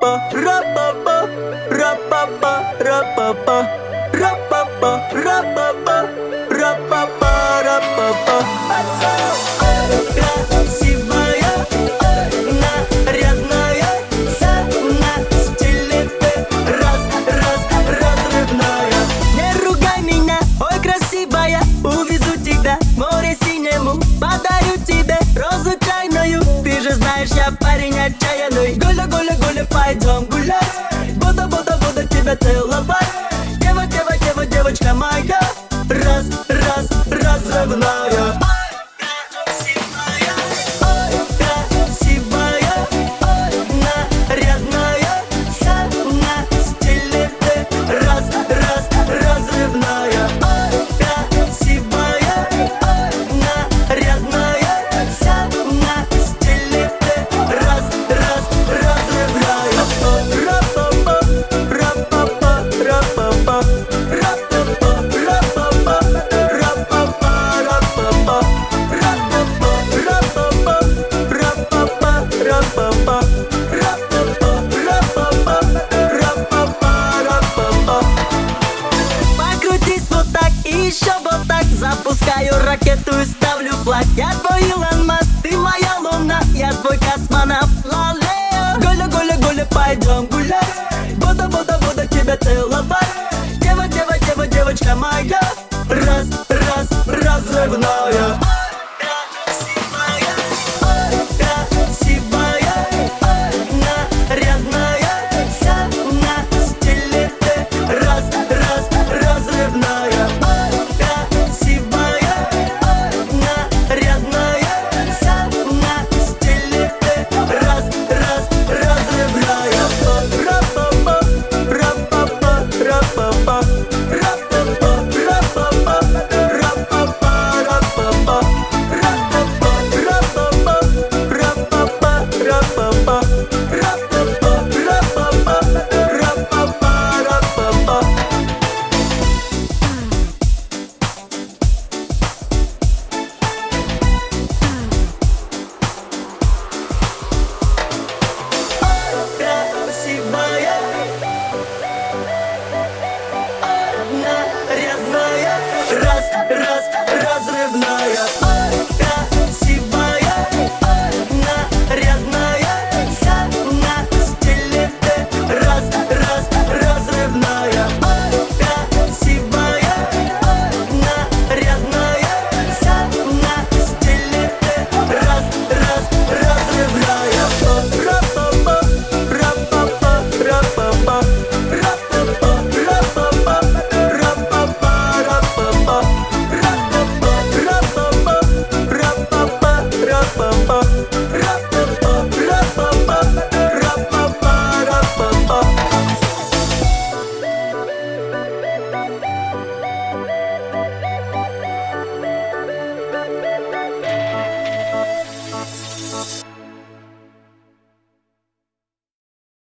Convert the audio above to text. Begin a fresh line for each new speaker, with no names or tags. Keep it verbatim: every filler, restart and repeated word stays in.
ра-па-па, ра-па-па, ра-па-па, ра-па-па, ра-па-па, ра-па-па, ра-па-па. Ой, красивая, ой, нарядная, самая стильная ты, раз, раз, разрывная. Не ругай меня, ой, красивая, увезу тебя к море синему, подарю тебе розу чайную. Ты же знаешь, я парень отчаянный. Гуля, гуля, гуля, пойдем гулять, буду, буду, буду тебя целовать. Дева, дева, дева, девочка моя, раз, раз, разрывная. Еще вот так запускаю ракету и ставлю флаг. Я твой Илон Маск, ты моя луна, я твой космонавт. Ла-лео. Гуля, гуля, гуля, пойдем гулять, буду, буду, буду тебя целовать. Дева, дева, дева, девочка моя, раз, раз, разрывная.